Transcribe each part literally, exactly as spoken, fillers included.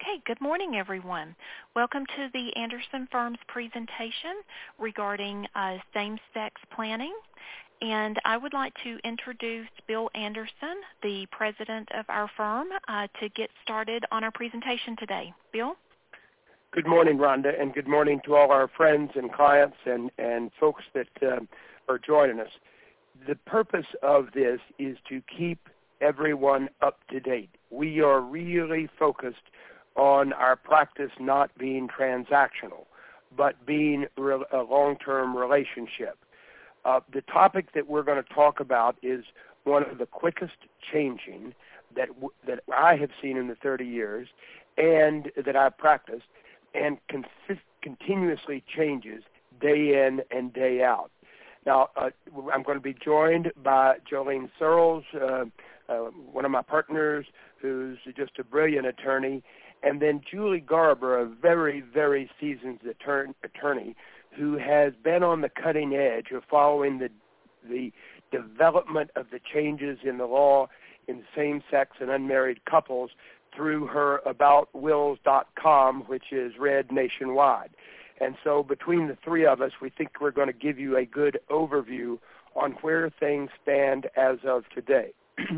Okay, good morning, everyone. Welcome to the Anderson Firm's presentation regarding uh, same-sex planning. And I would like to introduce Bill Anderson, the president of our firm, uh, to get started on our presentation today. Bill? Good morning, Rhonda, and good morning to all our friends and clients and, and folks that uh, are joining us. The purpose of this is to keep everyone up to date. We are really focused on our practice not being transactional, but being a long-term relationship. Uh, the topic that we're going to talk about is one of the quickest changing that w- that I have seen in the thirty years and that I've practiced, and consist- continuously changes day in and day out. Now, uh, I'm going to be joined by Jolene Searles, uh, uh, one of my partners, who's just a brilliant attorney, and then Julie Garber, a very, very seasoned attorney, attorney who has been on the cutting edge of following the the development of the changes in the law in same-sex and unmarried couples through her about wills dot com, which is read nationwide. And so between the three of us, we think we're going to give you a good overview on where things stand as of today.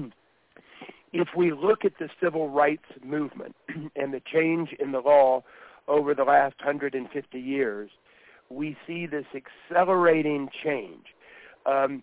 If we look at the civil rights movement and the change in the law over the last one hundred fifty years, we see this accelerating change. Um,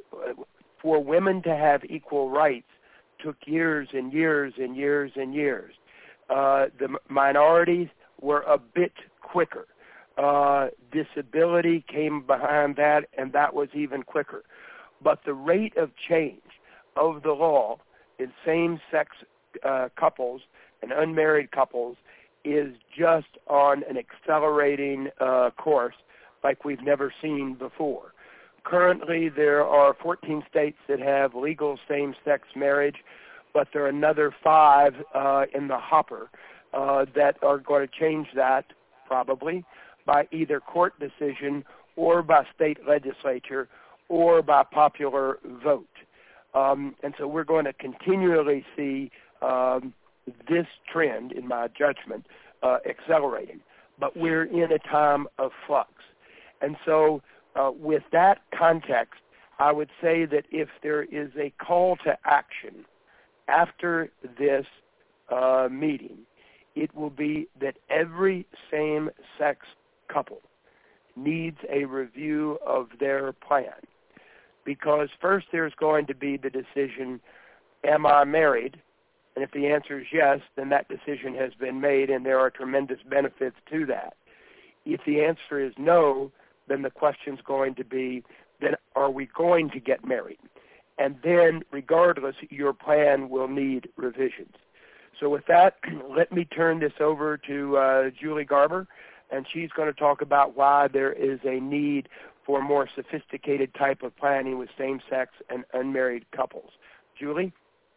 for women to have equal rights took years and years and years and years. Uh, the minorities were a bit quicker. Uh, disability came behind that, and that was even quicker. But the rate of change of the law in same-sex uh, couples and unmarried couples is just on an accelerating uh, course like we've never seen before. Currently, there are fourteen states that have legal same-sex marriage, but there are another five uh, in the hopper uh, that are going to change that probably by either court decision or by state legislature or by popular vote. Um, and so we're going to continually see um, this trend, in my judgment, uh, accelerating. But we're in a time of flux. And so uh, with that context, I would say that if there is a call to action after this uh, meeting, it will be that every same-sex couple needs a review of their plan. Because first there's going to be the decision, am I married? And if the answer is yes, then that decision has been made and there are tremendous benefits to that. If the answer is no, then the question's going to be, then are we going to get married? And then, regardless, your plan will need revisions. So with that, let me turn this over to uh, Julie Garber, and she's going to talk about why there is a need for more sophisticated type of planning with same-sex and unmarried couples. Julie?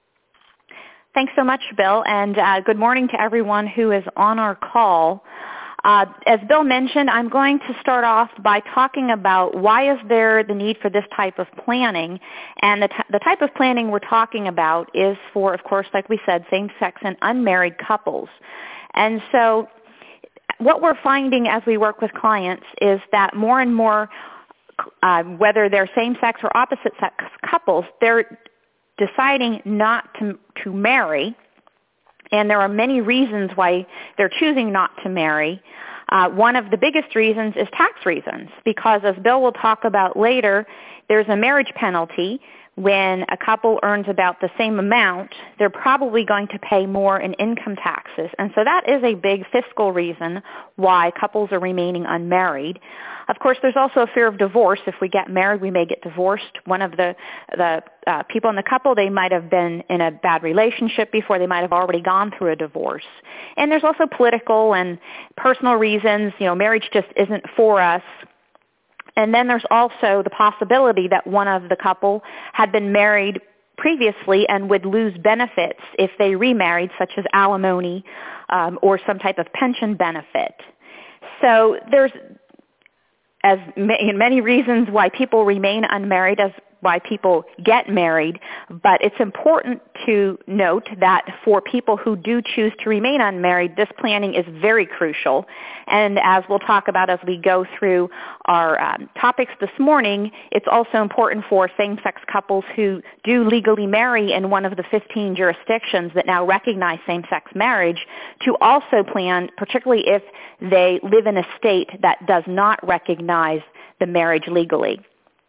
Thanks so much, Bill, and uh, good morning to everyone who is on our call. Uh, as Bill mentioned, I'm going to start off by talking about why is there the need for this type of planning, and the, t- the type of planning we're talking about is for, of course, like we said, same-sex and unmarried couples. And so what we're finding as we work with clients is that more and more Uh, whether they're same-sex or opposite-sex couples, they're deciding not to, to marry, and there are many reasons why they're choosing not to marry. Uh, one of the biggest reasons is tax reasons, because as Bill will talk about later, there's a marriage penalty. When a couple earns about the same amount, they're probably going to pay more in income taxes. And so that is a big fiscal reason why couples are remaining unmarried. Of course, there's also a fear of divorce. If we get married, we may get divorced. One of the, the uh, people in the couple, they might have been in a bad relationship before. They might have already gone through a divorce. And there's also political and personal reasons. You know, marriage just isn't for us. And then there's also the possibility that one of the couple had been married previously and would lose benefits if they remarried, such as alimony um, or some type of pension benefit. So there's as many reasons why people remain unmarried. As why people get married, but it's important to note that for people who do choose to remain unmarried, this planning is very crucial. And as we'll talk about as we go through our um, topics this morning, it's also important for same-sex couples who do legally marry in one of the fifteen jurisdictions that now recognize same-sex marriage to also plan, particularly if they live in a state that does not recognize the marriage legally.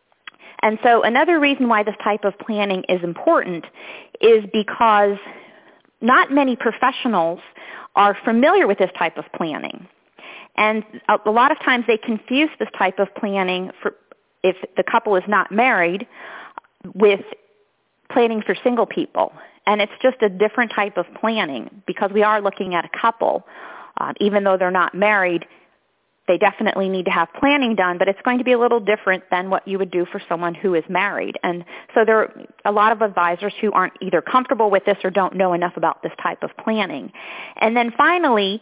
And so another reason why this type of planning is important is because not many professionals are familiar with this type of planning. And a lot of times they confuse this type of planning for if the couple is not married with planning for single people. And it's just a different type of planning because we are looking at a couple. Uh, even though they're not married, they definitely need to have planning done, but it's going to be a little different than what you would do for someone who is married. And so there are a lot of advisors who aren't either comfortable with this or don't know enough about this type of planning. And then finally,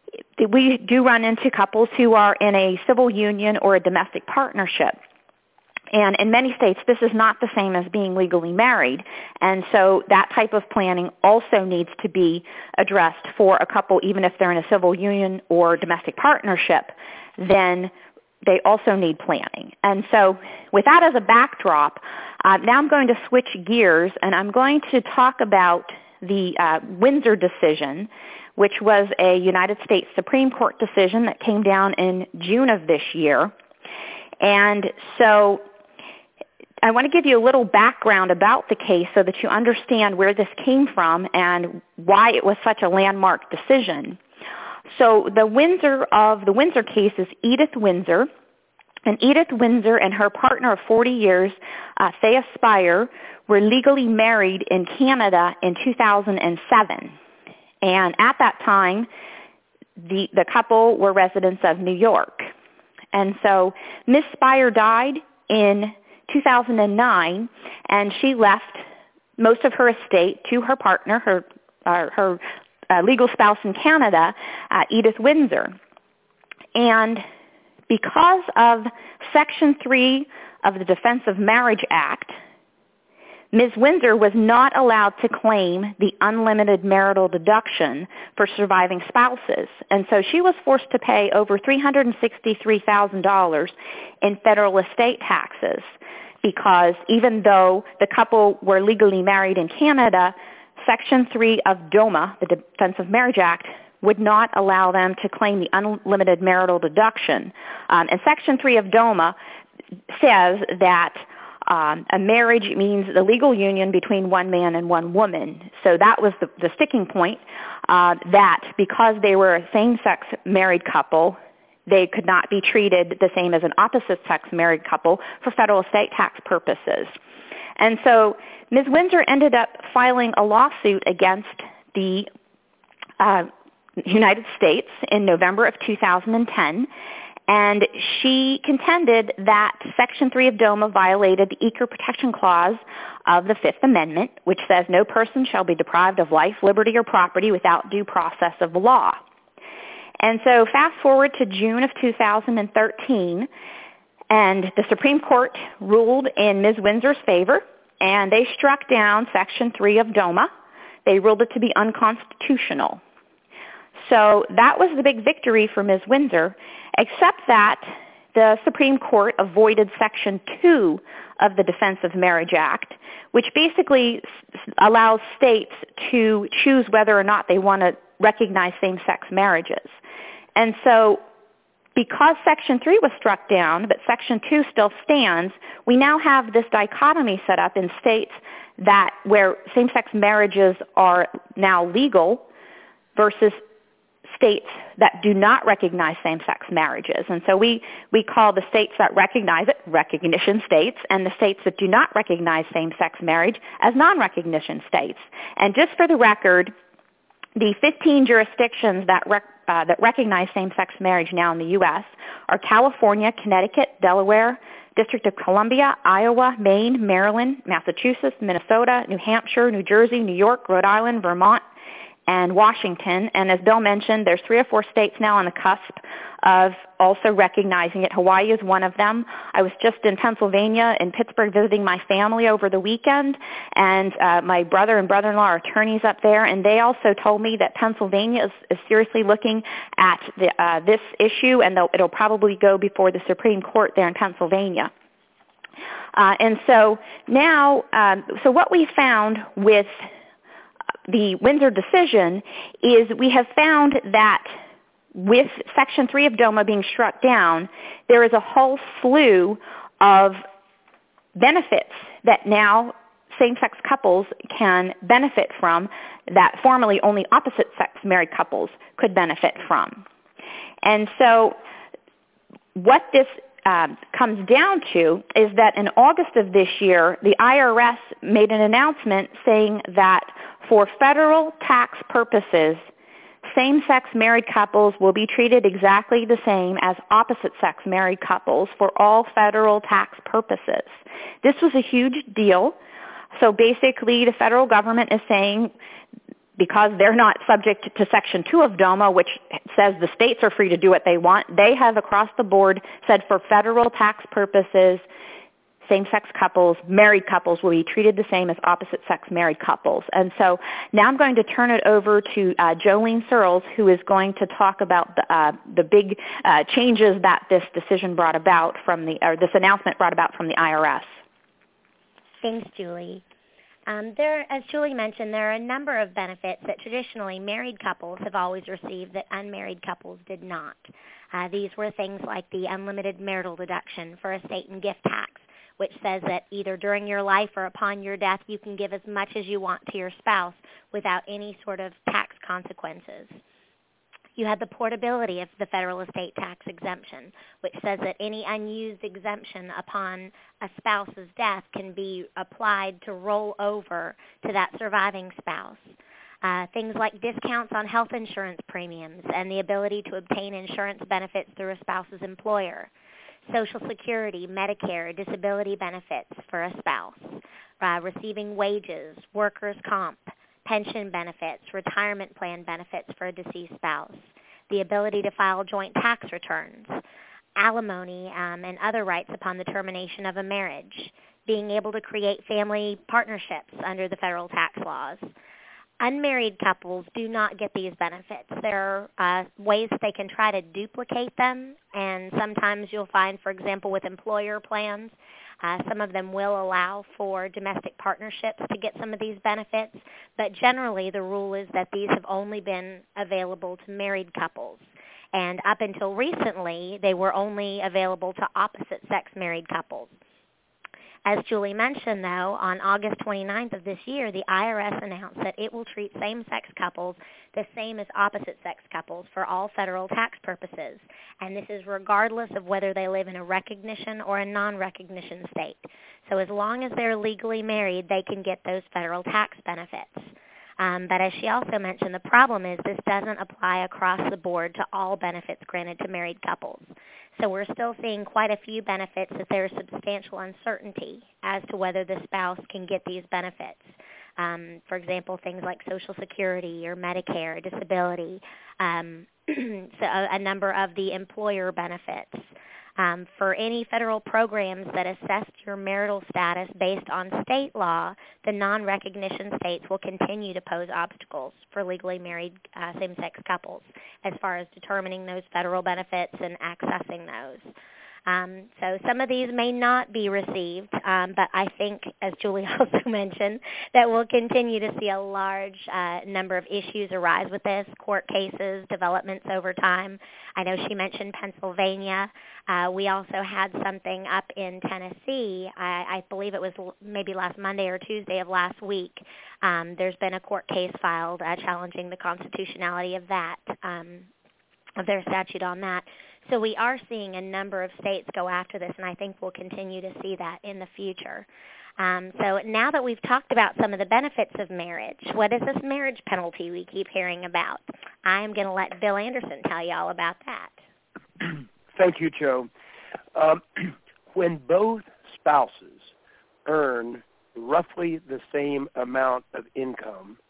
we do run into couples who are in a civil union or a domestic partnership. And in many states, this is not the same as being legally married. And so that type of planning also needs to be addressed for a couple, even if they're in a civil union or domestic partnership, then they also need planning. And so with that as a backdrop, uh, now I'm going to switch gears, and I'm going to talk about the uh, Windsor decision, which was a United States Supreme Court decision that came down in June of this year. And so I want to give you a little background about the case so that you understand where this came from and why it was such a landmark decision. So the Windsor of the Windsor case is Edith Windsor. And Edith Windsor and her partner of forty years, uh, Thea Spire, were legally married in Canada in two thousand seven. And at that time, the, the couple were residents of New York. And so Miss Spire died in two thousand nine, and she left most of her estate to her partner, her, uh, her uh, legal spouse in Canada, uh, Edith Windsor. And because of Section three of the Defense of Marriage Act, Miz Windsor was not allowed to claim the unlimited marital deduction for surviving spouses. And so she was forced to pay over three hundred sixty-three thousand dollars in federal estate taxes because even though the couple were legally married in Canada, Section three of DOMA, the Defense of Marriage Act, would not allow them to claim the unlimited marital deduction. Um, and Section three of DOMA says that Um, a marriage means the legal union between one man and one woman. So that was the, the sticking point, uh, that because they were a same-sex married couple, they could not be treated the same as an opposite-sex married couple for federal estate tax purposes. And so Miz Windsor ended up filing a lawsuit against the uh, United States in November of two thousand ten, and she contended that Section three of DOMA violated the Equal Protection Clause of the Fifth Amendment, which says no person shall be deprived of life, liberty, or property without due process of law. And so fast forward to June of two thousand thirteen, and the Supreme Court ruled in Miz Windsor's favor, and they struck down Section three of DOMA. They ruled it to be unconstitutional. So that was the big victory for Miz Windsor, except that the Supreme Court avoided Section two of the Defense of Marriage Act, which basically allows states to choose whether or not they want to recognize same-sex marriages. And so because Section three was struck down, but Section two still stands, we now have this dichotomy set up in states that where same-sex marriages are now legal versus states that do not recognize same-sex marriages. And so we, we call the states that recognize it recognition states, and the states that do not recognize same-sex marriage as non-recognition states. And just for the record, the fifteen jurisdictions that, rec, uh, that recognize same-sex marriage now in the U S are California, Connecticut, Delaware, District of Columbia, Iowa, Maine, Maryland, Massachusetts, Minnesota, New Hampshire, New Jersey, New York, Rhode Island, Vermont, and Washington. And as Bill mentioned, there's three or four states now on the cusp of also recognizing it. Hawaii is one of them. I was just in Pennsylvania, in Pittsburgh, visiting my family over the weekend, and uh, my brother and brother-in-law are attorneys up there, and they also told me that Pennsylvania is, is seriously looking at the, uh, this issue, and it'll probably go before the Supreme Court there in Pennsylvania. Uh, and so now, um, so what we found with the Windsor decision is we have found that with Section three of DOMA being struck down, there is a whole slew of benefits that now same-sex couples can benefit from that formerly only opposite-sex married couples could benefit from. And so what this um, comes down to is that in August of this year, the I R S made an announcement saying that for federal tax purposes, same-sex married couples will be treated exactly the same as opposite-sex married couples for all federal tax purposes. This was a huge deal. So basically the federal government is saying, because they're not subject to Section two of DOMA, which says the states are free to do what they want, they have across the board said for federal tax purposes, same-sex couples, married couples will be treated the same as opposite-sex married couples. And so now I'm going to turn it over to uh, Jolene Searles, who is going to talk about the, uh, the big uh, changes that this decision brought about from the, or this announcement brought about from the I R S. Thanks, Julie. Um, there, as Julie mentioned, there are a number of benefits that traditionally married couples have always received that unmarried couples did not. Uh, these were things like the unlimited marital deduction for estate and gift tax, which says that either during your life or upon your death, you can give as much as you want to your spouse without any sort of tax consequences. You had the portability of the federal estate tax exemption, which says that any unused exemption upon a spouse's death can be applied to roll over to that surviving spouse. Uh, things like discounts on health insurance premiums and the ability to obtain insurance benefits through a spouse's employer. Social Security, Medicare, disability benefits for a spouse, uh, receiving wages, workers' comp, pension benefits, retirement plan benefits for a deceased spouse, the ability to file joint tax returns, alimony um, and other rights upon the termination of a marriage, being able to create family partnerships under the federal tax laws. Unmarried couples do not get these benefits. There are uh, ways they can try to duplicate them, and sometimes you'll find, for example, with employer plans, uh, some of them will allow for domestic partnerships to get some of these benefits, but generally the rule is that these have only been available to married couples. And up until recently, they were only available to opposite-sex married couples. As Julie mentioned, though, on August twenty-ninth of this year, the I R S announced that it will treat same-sex couples the same as opposite-sex couples for all federal tax purposes. And this is regardless of whether they live in a recognition or a non-recognition state. So as long as they're legally married, they can get those federal tax benefits. Um, but as she also mentioned, the problem is this doesn't apply across the board to all benefits granted to married couples. So we're still seeing quite a few benefits that there's substantial uncertainty as to whether the spouse can get these benefits. Um, for example, things like Social Security or Medicare, disability, um, so a, a number of the employer benefits. Um, for any federal programs that assess your marital status based on state law, the non-recognition states will continue to pose obstacles for legally married uh, same-sex couples as far as determining those federal benefits and accessing those. Um, so some of these may not be received, um, but I think, as Julie also mentioned, that we'll continue to see a large uh, number of issues arise with this, court cases, developments over time. I know she mentioned Pennsylvania. Uh, we also had something up in Tennessee. I, I believe it was maybe last Monday or Tuesday of last week. Um, there's been a court case filed uh, challenging the constitutionality of that, um, of their statute on that. So we are seeing a number of states go after this, and I think we'll continue to see that in the future. Um, so now that we've talked about some of the benefits of marriage, what is this marriage penalty we keep hearing about? I'm going to let Bill Anderson tell you all about that. Thank you, Joe. Um, when both spouses earn roughly the same amount of income,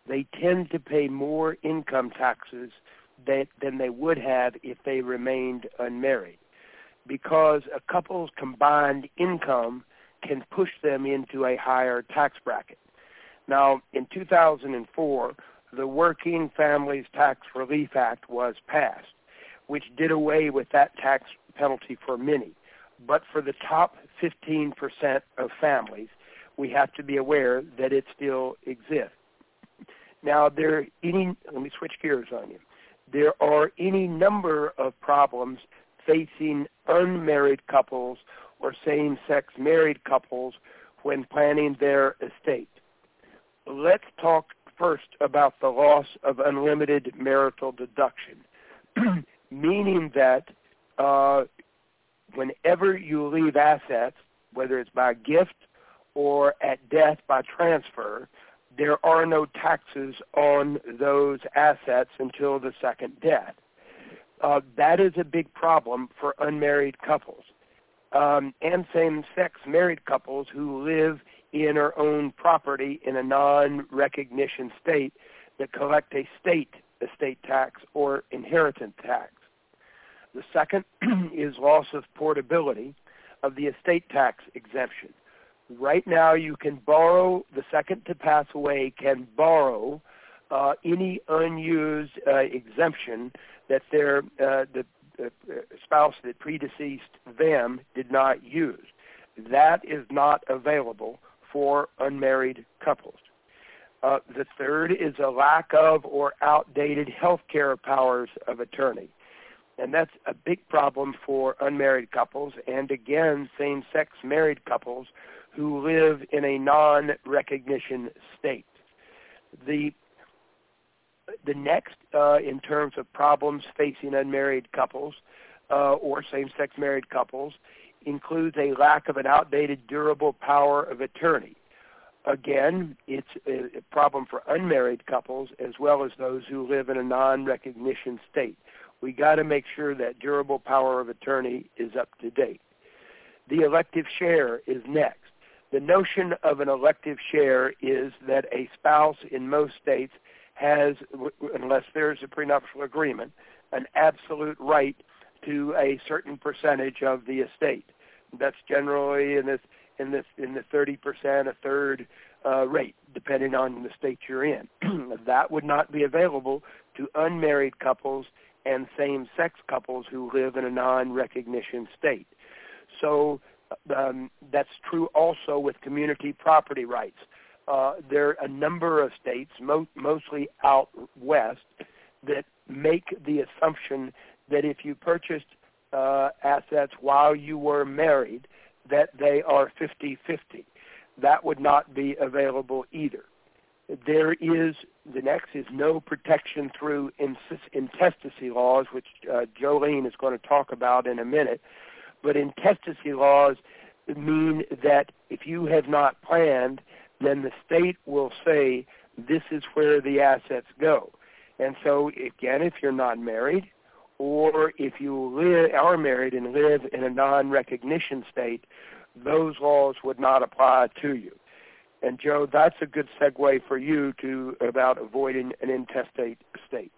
they tend to pay more income taxes that, than they would have if they remained unmarried, because a couple's combined income can push them into a higher tax bracket. Now, in two thousand four, the Working Families Tax Relief Act was passed, which did away with that tax penalty for many. But for the top fifteen percent of families, we have to be aware that it still exists. Now, there are any, let me switch gears on you. There are any number of problems facing unmarried couples or same-sex married couples when planning their estate. Let's talk first about the loss of unlimited marital deduction, meaning that uh, whenever you leave assets, whether it's by gift or at death by transfer, there are no taxes on those assets until the second death. Uh, that is a big problem for unmarried couples um, and same-sex married couples who live in or own property in a non-recognition state that collect a state estate tax or inheritance tax. The second is loss of portability of the estate tax exemption. Right now you can borrow, the second to pass away can borrow uh, any unused uh, exemption that their uh, the, the spouse that predeceased them did not use. That is not available for unmarried couples. Uh, the third is a lack of or outdated health care powers of attorney. And that's a big problem for unmarried couples and, again, same-sex married couples who live in a non-recognition state. The, the next, uh, in terms of problems facing unmarried couples uh, or same-sex married couples, includes a lack of an outdated durable power of attorney. Again, it's a problem for unmarried couples as well as those who live in a non-recognition state. We got to make sure that durable power of attorney is up to date. The elective share is next. The notion of an elective share is that a spouse in most states has, unless there's a prenuptial agreement, an absolute right to a certain percentage of the estate. That's generally in this in this in the thirty percent, a third uh, rate, depending on the state you're in. That would not be available to unmarried couples and same-sex couples who live in a non-recognition state. So um, that's true also with community property rights. Uh, there are a number of states, mo- mostly out west, that make the assumption that if you purchased uh, assets while you were married, that they are fifty-fifty. That would not be available either. There is, the next is no protection through intestacy laws, which uh, Jolene is going to talk about in a minute. But intestacy laws mean that if you have not planned, then the state will say this is where the assets go. And so, again, if you're not married, or if you live, are married and live in a non-recognition state, those laws would not apply to you. And, Joe, that's a good segue for you to about avoiding an intestate estate.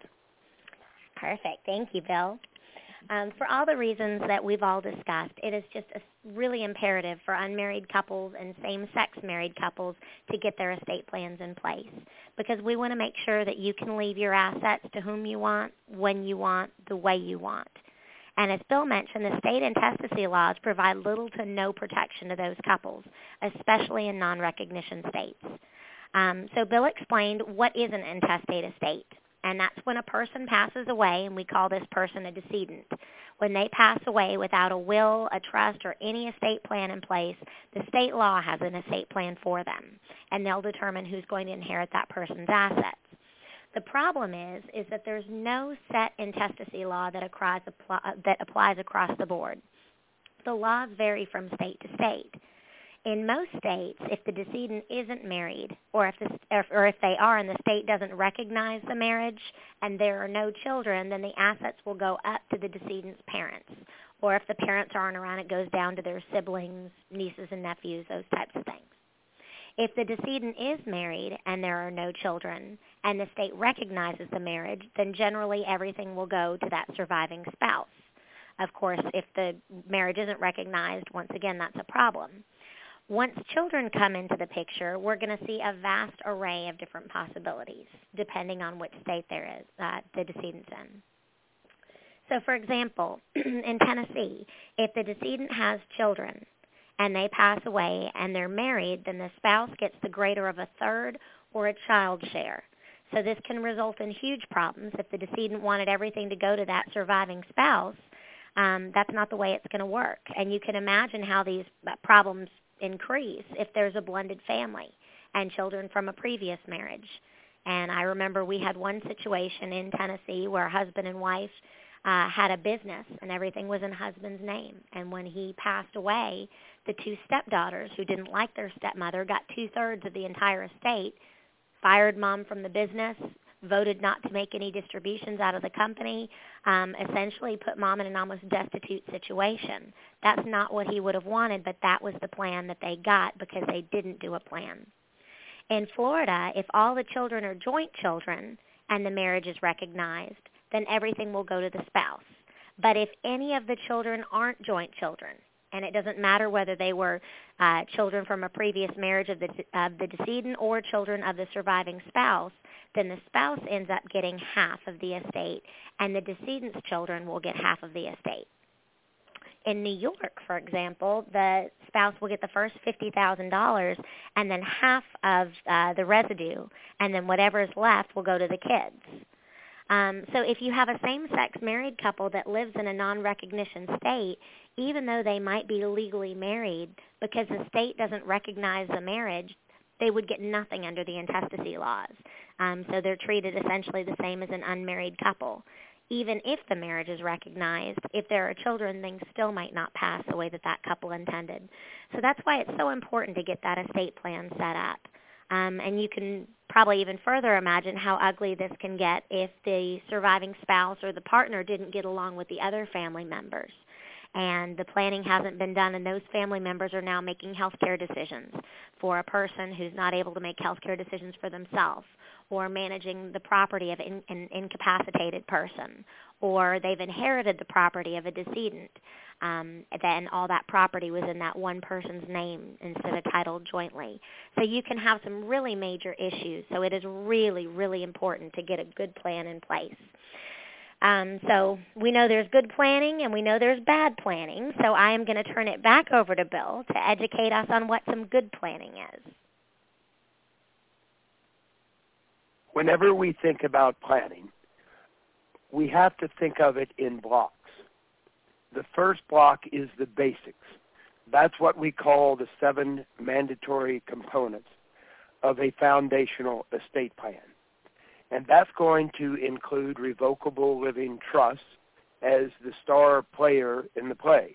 Perfect. Thank you, Bill. Um, for all the reasons that we've all discussed, it is just a really imperative for unmarried couples and same-sex married couples to get their estate plans in place, because we want to make sure that you can leave your assets to whom you want, when you want, the way you want. And as Bill mentioned, the state intestacy laws provide little to no protection to those couples, especially in non-recognition states. Um, so Bill explained what is an intestate estate. And that's when a person passes away, and we call this person a decedent. When they pass away without a will, a trust, or any estate plan in place, the state law has an estate plan for them, and they'll determine who's going to inherit that person's assets. The problem is, is that there's no set intestacy law that applies, that applies across the board. The laws vary from state to state. In most states, if the decedent isn't married, or if, the, or if they are and the state doesn't recognize the marriage and there are no children, then the assets will go up to the decedent's parents. Or if the parents aren't around, it goes down to their siblings, nieces and nephews, those types of things. If the decedent is married and there are no children and the state recognizes the marriage, then generally everything will go to that surviving spouse. Of course, if the marriage isn't recognized, once again, that's a problem. Once children come into the picture, we're going to see a vast array of different possibilities, depending on which state there is, uh, the decedent's in. So, for example, in Tennessee, if the decedent has children and they pass away and they're married, then the spouse gets the greater of a third or a child share. So this can result in huge problems. If the decedent wanted everything to go to that surviving spouse, um, that's not the way it's going to work. And you can imagine how these problems increase if there's a blended family and children from a previous marriage. And I remember we had one situation in Tennessee where a husband and wife uh, had a business and everything was in husband's name. And when he passed away, the two stepdaughters who didn't like their stepmother got two-thirds of the entire estate, fired mom from the business, voted not to make any distributions out of the company, um, essentially put mom in an almost destitute situation. That's not what he would have wanted, but that was the plan that they got because they didn't do a plan. In Florida, if all the children are joint children and the marriage is recognized, then everything will go to the spouse. But if any of the children aren't joint children, and it doesn't matter whether they were uh, children from a previous marriage of the, of the decedent or children of the surviving spouse, then the spouse ends up getting half of the estate, and the decedent's children will get half of the estate. In New York, for example, the spouse will get the first fifty thousand dollars and then half of uh, the residue, and then whatever is left will go to the kids. Um, so if you have a same-sex married couple that lives in a non-recognition state, even though they might be legally married, because the state doesn't recognize the marriage, they would get nothing under the intestacy laws. Um, so they're treated essentially the same as an unmarried couple. Even if the marriage is recognized, if there are children, things still might not pass the way that that couple intended. So that's why it's so important to get that estate plan set up. Um, and you can probably even further imagine how ugly this can get if the surviving spouse or the partner didn't get along with the other family members. And the planning hasn't been done, and those family members are now making health care decisions for a person who's not able to make health care decisions for themselves, or managing the property of in, an incapacitated person, or they've inherited the property of a decedent. Um, then all that property was in that one person's name instead of titled jointly. So you can have some really major issues. So it is really, really important to get a good plan in place. Um, so we know there's good planning and we know there's bad planning. So I am going to turn it back over to Bill to educate us on what some good planning is. Whenever we think about planning, we have to think of it in blocks. The first block is the basics. That's what we call the seven mandatory components of a foundational estate plan. And that's going to include revocable living trusts as the star player in the play.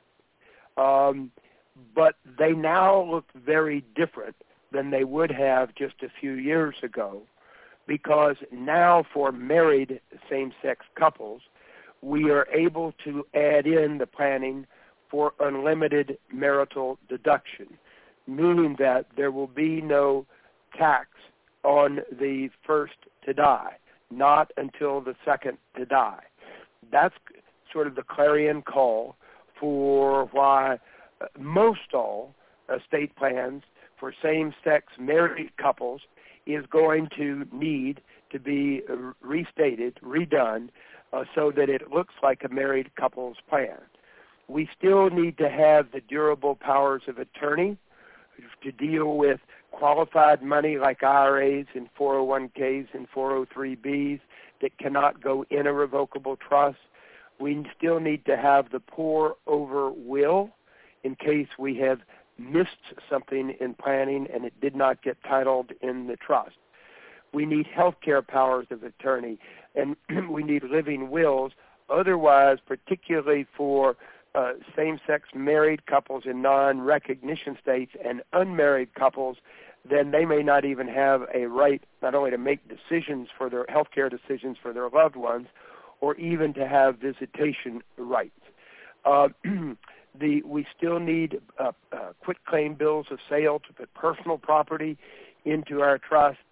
Um, but they now look very different than they would have just a few years ago, because now for married same-sex couples, we are able to add in the planning for unlimited marital deduction, meaning that there will be no tax on the first to die, not until the second to die. That's sort of the clarion call for why most all estate plans for same-sex married couples is going to need to be restated, redone, uh, so that it looks like a married couple's plan. We still need to have the durable powers of attorney to deal with qualified money like I R As and four oh one Ks and four oh three Bs that cannot go in a revocable trust. We still need to have the pour over will in case we have missed something in planning and it did not get titled in the trust. We need health care powers of attorney, and we need living wills. Otherwise, particularly for uh, same-sex married couples in non-recognition states and unmarried couples, then they may not even have a right not only to make decisions for their health care decisions for their loved ones, or even to have visitation rights. Uh, the, we still need uh, uh, quitclaim bills of sale to put personal property into our trust,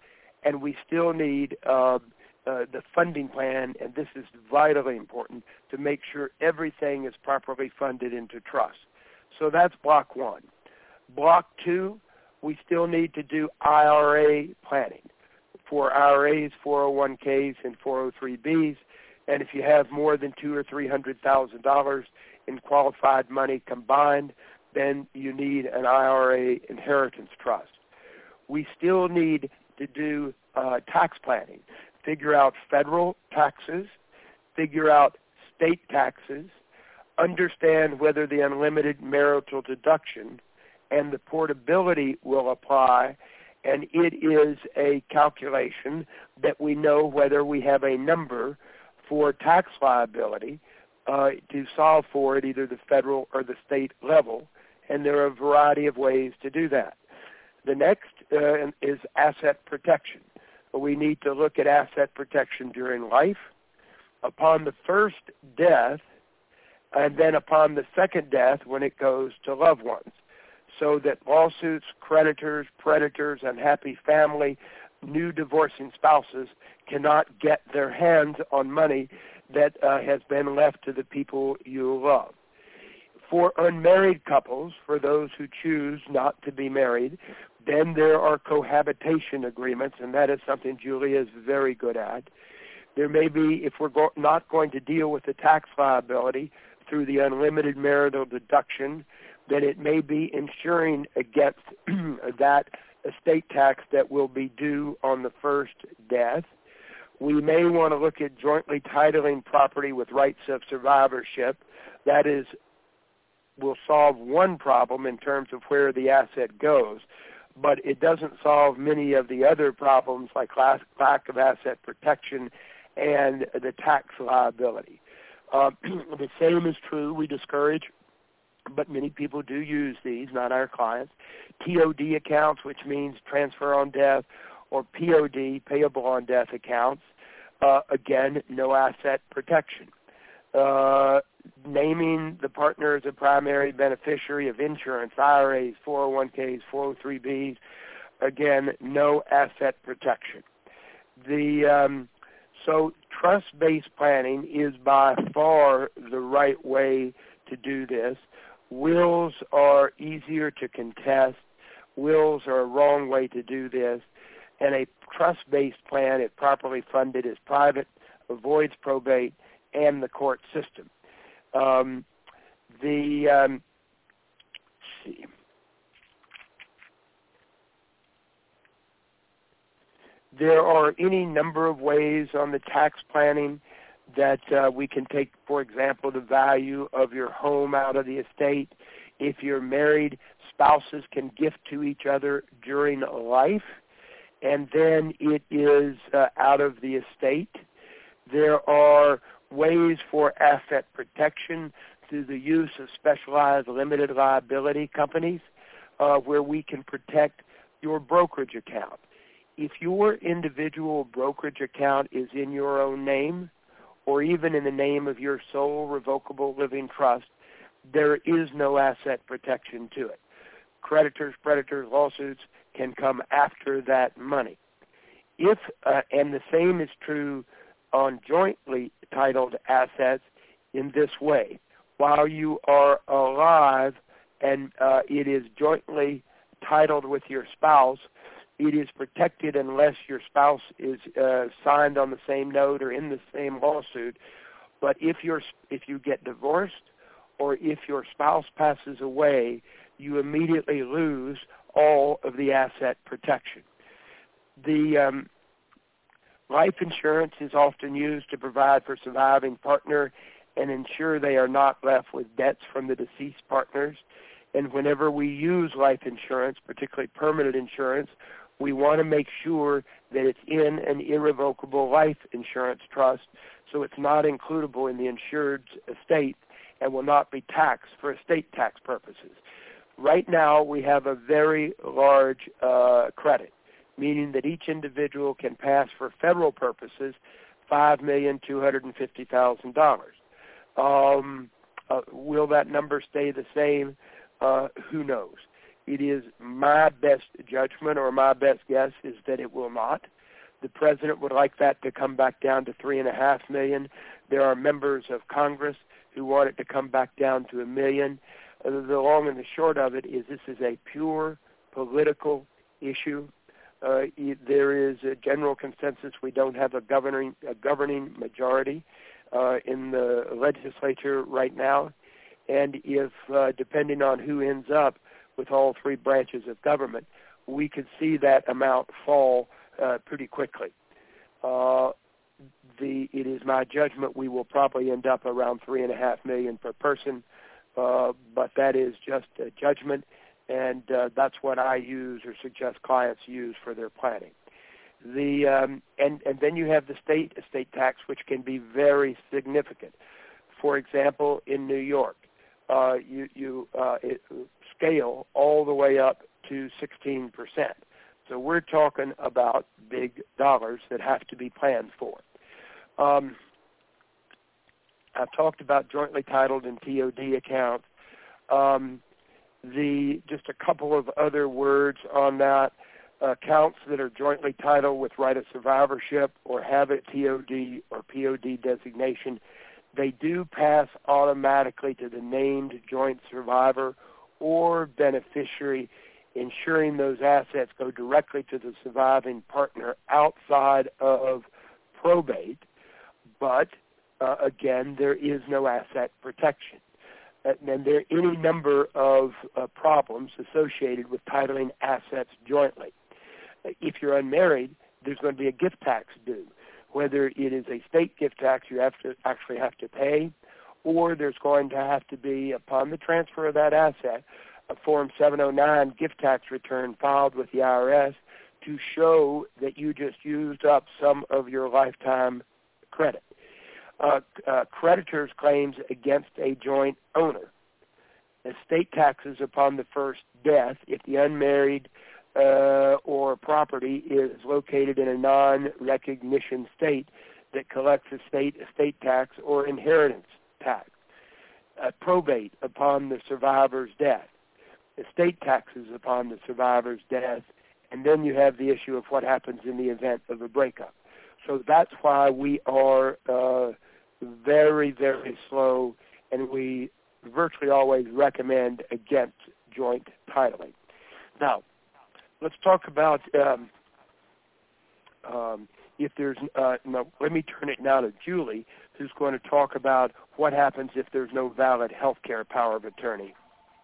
and we still need uh, uh, the funding plan, and this is vitally important, to make sure everything is properly funded into trust. So that's block one. Block two, we still need to do I R A planning for I R As, four oh one Ks, and four oh three Bs. And if you have more than two or three hundred thousand dollars in qualified money combined, then you need an I R A inheritance trust. We still need to do uh, tax planning, figure out federal taxes, figure out state taxes, understand whether the unlimited marital deduction and the portability will apply, and it is a calculation that we know whether we have a number for tax liability uh, to solve for at either the federal or the state level, and there are a variety of ways to do that. The next uh, is asset protection. We need to look at asset protection during life, upon the first death, and then upon the second death when it goes to loved ones, so that lawsuits, creditors, predators, unhappy family, new divorcing spouses cannot get their hands on money that uh, has been left to the people you love. For unmarried couples, for those who choose not to be married, then there are cohabitation agreements, and that is something Julia is very good at. There may be, if we're go- not going to deal with the tax liability through the unlimited marital deduction, then it may be insuring against that estate tax that will be due on the first death. We may want to look at jointly titling property with rights of survivorship. That is, will solve one problem in terms of where the asset goes, but it doesn't solve many of the other problems like lack of asset protection and the tax liability. Um, the same is true, we discourage, but many people do use these, not our clients, T O D accounts, which means transfer on death, or P O D, payable on death accounts. Uh, again, no asset protection. Uh, naming the partner as a primary beneficiary of insurance, I R As, four oh one Ks, four oh three Bs, again, no asset protection. The um, so trust-based planning is by far the right way to do this. Wills are easier to contest. Wills are a wrong way to do this. And a trust-based plan, if properly funded, is private, avoids probate, and the court system. Um, the um, let's see. There are any number of ways on the tax planning that uh, we can take, for example, the value of your home out of the estate. If you're married, spouses can gift to each other during life, and then it is uh, out of the estate. There are ways for asset protection through the use of specialized limited liability companies uh, where we can protect your brokerage account. If your individual brokerage account is in your own name or even in the name of your sole revocable living trust, there is no asset protection to it. Creditors, predators, lawsuits can come after that money. If uh, and the same is true on jointly titled assets in this way. While you are alive and uh, it is jointly titled with your spouse, it is protected unless your spouse is uh, signed on the same note or in the same lawsuit. But if you're if you get divorced or if your spouse passes away, you immediately lose all of the asset protection. The um, life insurance is often used to provide for surviving partner and ensure they are not left with debts from the deceased partners. And whenever we use life insurance, particularly permanent insurance, we want to make sure that it's in an irrevocable life insurance trust so it's not includable in the insured's estate and will not be taxed for estate tax purposes. Right now, we have a very large uh, credit, meaning that each individual can pass for federal purposes five million two hundred fifty thousand dollars. Um, uh, will that number stay the same? Uh, who knows? It is my best judgment or my best guess is that it will not. The president would like that to come back down to three and a half million. There are members of Congress who want it to come back down to a million. Uh, the long and the short of it is this is a pure political issue. Uh, there is a general consensus we don't have a governing a governing majority uh, in the legislature right now, and if uh, depending on who ends up with all three branches of government, we could see that amount fall uh, pretty quickly. Uh, the it is my judgment we will probably end up around three and a half million per person, uh, but that is just a judgment. And uh, that's what I use or suggest clients use for their planning. The um, and and then you have the state estate tax, which can be very significant. For example, in New York, uh, you you uh, it, scale all the way up to sixteen percent. So we're talking about big dollars that have to be planned for. Um, I've talked about jointly titled and T O D accounts. Um, The just a couple of other words on that. Accounts that are jointly titled with right of survivorship or have a T O D or P O D designation, they do pass automatically to the named joint survivor or beneficiary, ensuring those assets go directly to the surviving partner outside of probate. But, uh, again, there is no asset protection. And there are any number of uh, problems associated with titling assets jointly. If you're unmarried, there's going to be a gift tax due, whether it is a state gift tax you have to actually have to pay, or there's going to have to be, upon the transfer of that asset, a Form seven oh nine gift tax return filed with the I R S to show that you just used up some of your lifetime credit. Uh, uh, creditors' claims against a joint owner. Estate taxes upon the first death if the unmarried uh, or property is located in a non-recognition state that collects a state estate tax or inheritance tax. Uh, probate upon the survivor's death. Estate taxes upon the survivor's death. And then you have the issue of what happens in the event of a breakup. So that's why we are uh, very, very slow, and we virtually always recommend against joint titling. Now, let's talk about um, um, if there's, uh, no, let me turn it now to Julie, who's going to talk about what happens if there's no valid health care power of attorney.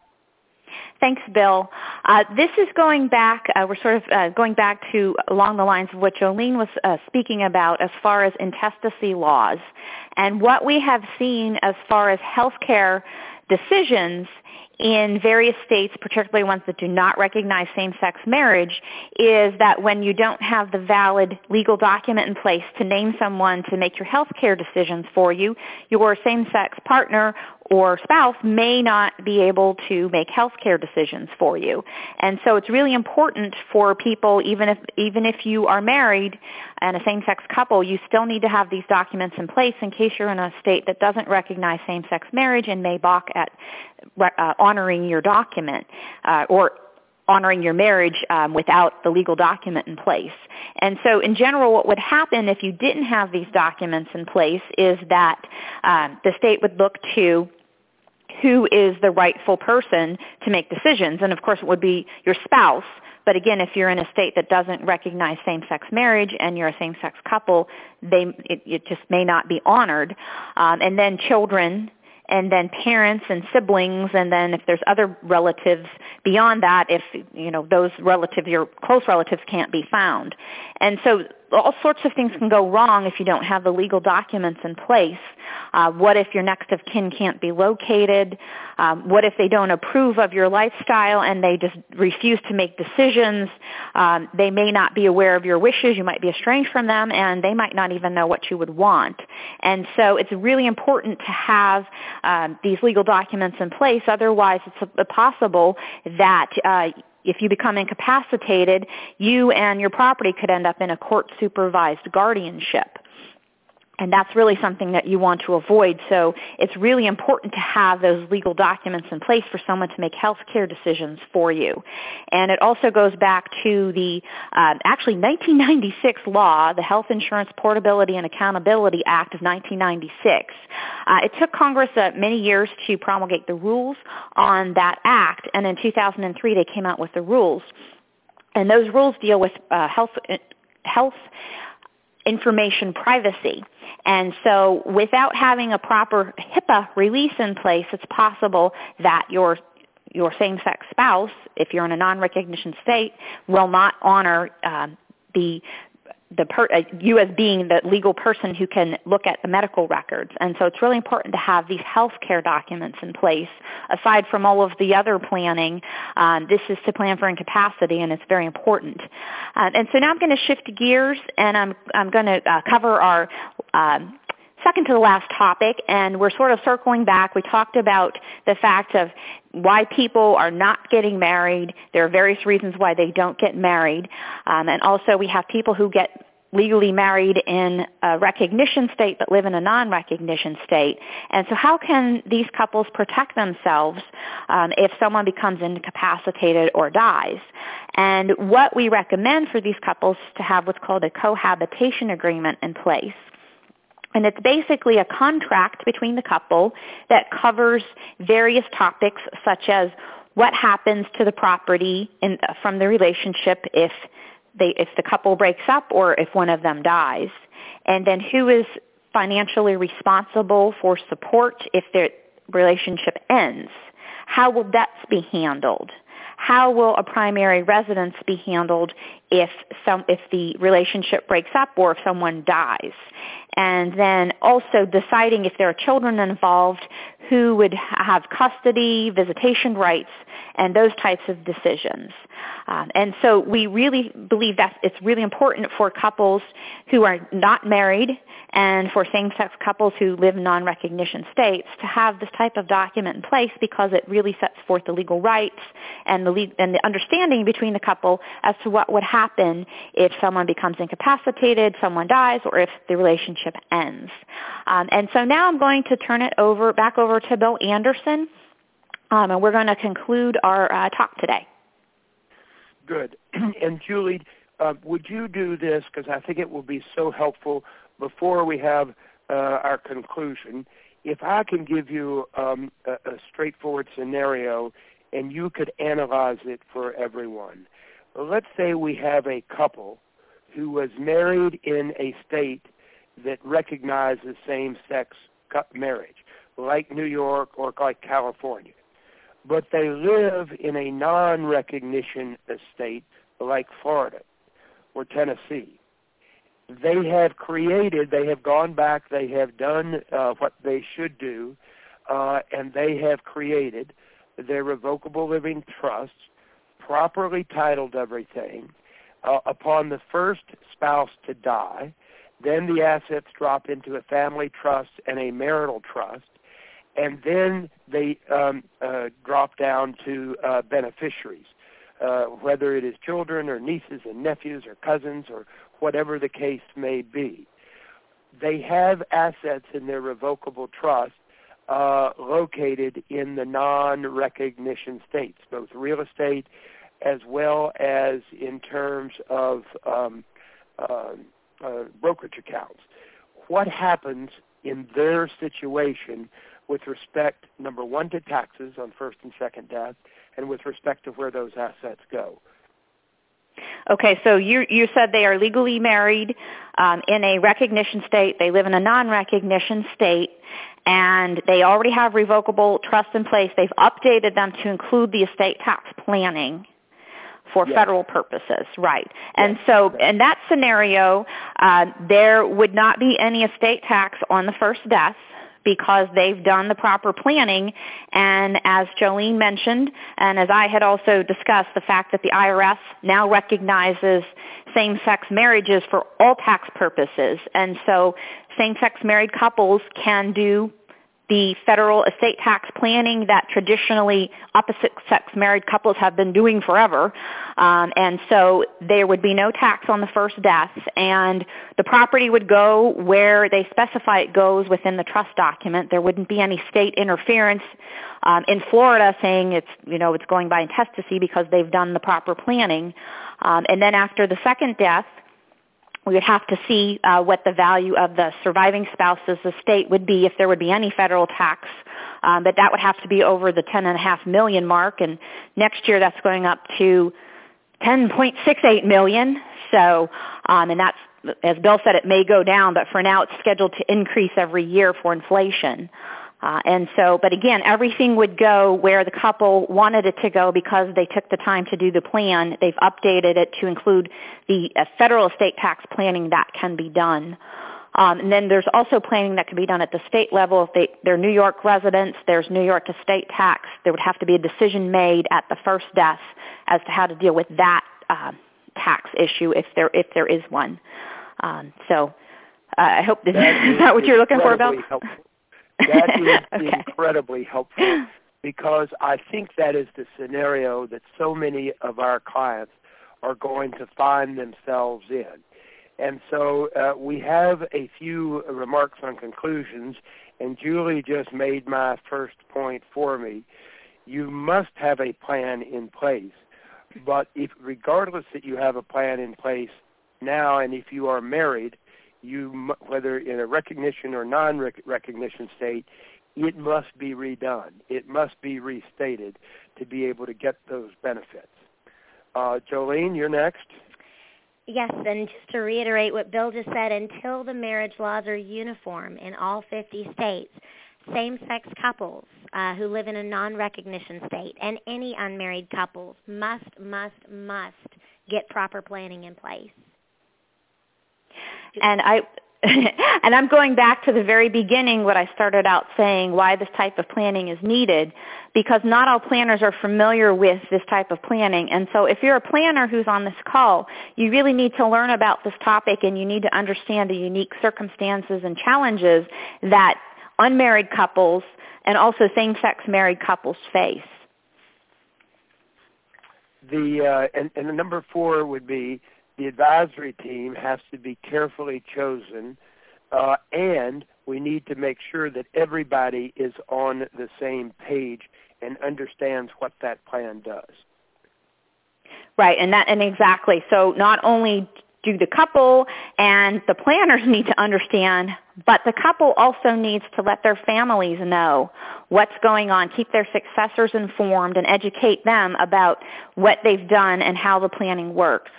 Thanks, Bill. Uh, this is going back, uh, we're sort of uh, going back to along the lines of what Jolene was uh, speaking about as far as intestacy laws. And what we have seen as far as healthcare decisions in various states, particularly ones that do not recognize same-sex marriage, is that when you don't have the valid legal document in place to name someone to make your health care decisions for you, your same-sex partner or spouse may not be able to make health care decisions for you. And so it's really important for people, even if even if you are married and a same-sex couple, you still need to have these documents in place in case you're in a state that doesn't recognize same-sex marriage and may balk at uh, honoring your document uh, or honoring your marriage um, without the legal document in place. And so in general, what would happen if you didn't have these documents in place is that um, the state would look to who is the rightful person to make decisions. And of course it would be your spouse. But again, if you're in a state that doesn't recognize same-sex marriage and you're a same-sex couple, they, it, it just may not be honored. Um, and then children, and then parents and siblings, and then if there's other relatives beyond that, if you know those relatives, your close relatives, can't be found. And so all sorts of things can go wrong if you don't have the legal documents in place. Uh, what if your next of kin can't be located? Um, what if they don't approve of your lifestyle and they just refuse to make decisions? Um, they may not be aware of your wishes. You might be estranged from them, and they might not even know what you would want. And so it's really important to have um, these legal documents in place. Otherwise, it's possible that uh, if you become incapacitated, you and your property court could end up in a court-supervised guardianship. And that's really something that you want to avoid. So it's really important to have those legal documents in place for someone to make health care decisions for you. And it also goes back to the uh, actually nineteen ninety-six law, the Health Insurance Portability and Accountability Act of nineteen ninety-six. Uh, it took Congress uh, many years to promulgate the rules on that act, and in two thousand three they came out with the rules. And those rules deal with uh, health health information privacy. And so without having a proper HIPAA release in place, it's possible that your your same-sex spouse, if you're in a non-recognition state, will not honor uh, the the per, uh, you as being the legal person who can look at the medical records. And so it's really important to have these health care documents in place. Aside from all of the other planning, um, this is to plan for incapacity, and it's very important. Uh, and so now I'm going to shift gears, and I'm, I'm going to uh, cover our um, second to the last topic, and we're sort of circling back. We talked about the fact of why people are not getting married. There are various reasons why they don't get married. Um, and also we have people who get legally married in a recognition state but live in a non-recognition state. And so how can these couples protect themselves um, if someone becomes incapacitated or dies? And what we recommend for these couples is to have what's called a cohabitation agreement in place. And it's basically a contract between the couple that covers various topics such as what happens to the property in, from the relationship if they, if the couple breaks up or if one of them dies, and then who is financially responsible for support if their relationship ends. How will debts be handled? How will a primary residence be handled if some if the relationship breaks up or if someone dies? And then also deciding if there are children involved, who would have custody, visitation rights, and those types of decisions. Um, and so we really believe that it's really important for couples who are not married and for same-sex couples who live in non-recognition states to have this type of document in place, because it really sets forth the legal rights and the, le- and the understanding between the couple as to what would happen if someone becomes incapacitated, someone dies, or if the relationship ends. Um, and so now I'm going to turn it over back over to Bill Anderson, um, and we're going to conclude our uh, talk today. Good. And Julie, uh, would you do this, because I think it will be so helpful before we have uh, our conclusion. If I can give you um, a, a straightforward scenario and you could analyze it for everyone. Let's say we have a couple who was married in a state that recognizes same-sex marriage, like New York or like California. But they live in a non-recognition state like Florida or Tennessee. They have created, they have gone back, they have done uh, what they should do, uh, and they have created their revocable living trusts, properly titled everything. Uh, upon the first spouse to die, then the assets drop into a family trust and a marital trust, and then they um, uh, drop down to uh, beneficiaries, uh, whether it is children or nieces and nephews or cousins or whatever the case may be. They have assets in their revocable trust uh, located in the non-recognition states, both real estate as well as in terms of um, uh, uh, brokerage accounts. What happens in their situation with respect, number one, to taxes on first and second death, and with respect to where those assets go? Okay, so you you said they are legally married um, in a recognition state. They live in a non-recognition state, and they already have revocable trust in place. They've updated them to include the estate tax planning for yes. federal purposes, right? Yes. And so in that scenario, uh, there would not be any estate tax on the first death, because they've done the proper planning. And as Jolene mentioned, and as I had also discussed, the fact that the I R S now recognizes same-sex marriages for all tax purposes. And so same-sex married couples can do the federal estate tax planning that traditionally opposite-sex married couples have been doing forever. Um, and so there would be no tax on the first death, and the property would go where they specify it goes within the trust document. There wouldn't be any state interference um, in Florida saying it's, you know, it's going by intestacy because they've done the proper planning. Um, and then after the second death, we would have to see uh, what the value of the surviving spouse's estate would be if there would be any federal tax, um, but that would have to be over the ten point five million dollars mark, and next year that's going up to ten point six eight million dollars. So, um, and that's, as Bill said, it may go down, but for now it's scheduled to increase every year for inflation. Uh, and so, but again, everything would go where the couple wanted it to go because they took the time to do the plan. They've updated it to include the uh, federal estate tax planning that can be done. Um, and then there's also planning that can be done at the state level. If they, they're New York residents, there's New York estate tax. There would have to be a decision made at the first death as to how to deal with that uh, tax issue if there if there is one. Um, so uh, I hope this that is that what you're looking for, Bill? Helpful. That is okay. incredibly helpful, because I think that is the scenario that so many of our clients are going to find themselves in. And so uh, we have a few remarks on conclusions, and Julie just made my first point for me. You must have a plan in place, but if regardless that you have a plan in place now, and if you are married, you, whether in a recognition or non-recognition state, it must be redone. It must be restated to be able to get those benefits. Uh, Jolene, you're next. Yes, and just to reiterate what Bill just said, until the marriage laws are uniform in all fifty states, same-sex couples uh, who live in a non-recognition state and any unmarried couples must, must, must get proper planning in place. And I and I'm going back to the very beginning, what I started out saying, why this type of planning is needed, because not all planners are familiar with this type of planning. And so if you're a planner who's on this call, you really need to learn about this topic, and you need to understand the unique circumstances and challenges that unmarried couples and also same-sex married couples face. The uh, and, and the number four would be, the advisory team has to be carefully chosen, uh, and we need to make sure that everybody is on the same page and understands what that plan does. Right, and that and exactly. So not only do the couple and the planners need to understand, but the couple also needs to let their families know what's going on, keep their successors informed, and educate them about what they've done and how the planning works.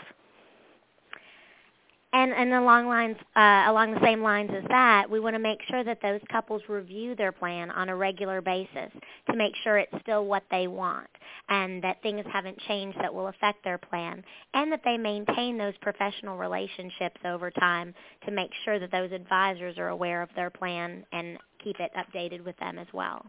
And, and along lines, uh, along the same lines as that, we want to make sure that those couples review their plan on a regular basis to make sure it's still what they want and that things haven't changed that will affect their plan, and that they maintain those professional relationships over time to make sure that those advisors are aware of their plan and keep it updated with them as well.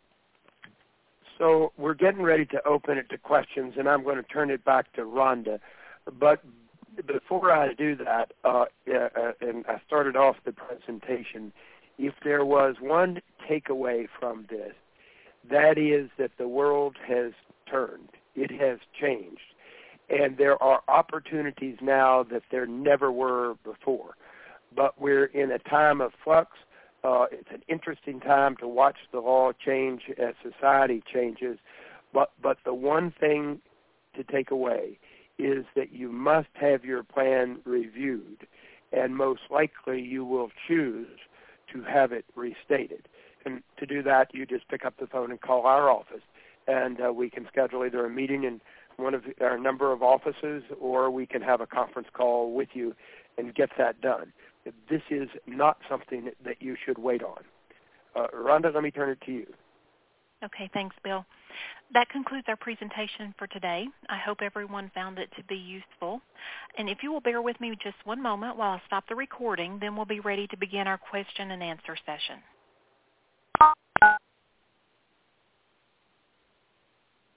So we're getting ready to open it to questions, and I'm going to turn it back to Rhonda. But before I do that, uh, uh, and I started off the presentation, if there was one takeaway from this, that is that the world has turned. It has changed. And there are opportunities now that there never were before. But we're in a time of flux. Uh, it's an interesting time to watch the law change as society changes. But, but the one thing to take away is that you must have your plan reviewed, and most likely you will choose to have it restated. And to do that, you just pick up the phone and call our office, and uh, we can schedule either a meeting in one of our number of offices, or we can have a conference call with you and get that done. This is not something that you should wait on. Uh, Rhonda, let me turn it to you. Okay, thanks, Bill. That concludes our presentation for today. I hope everyone found it to be useful. And if you will bear with me just one moment while I stop the recording, then we'll be ready to begin our question and answer session.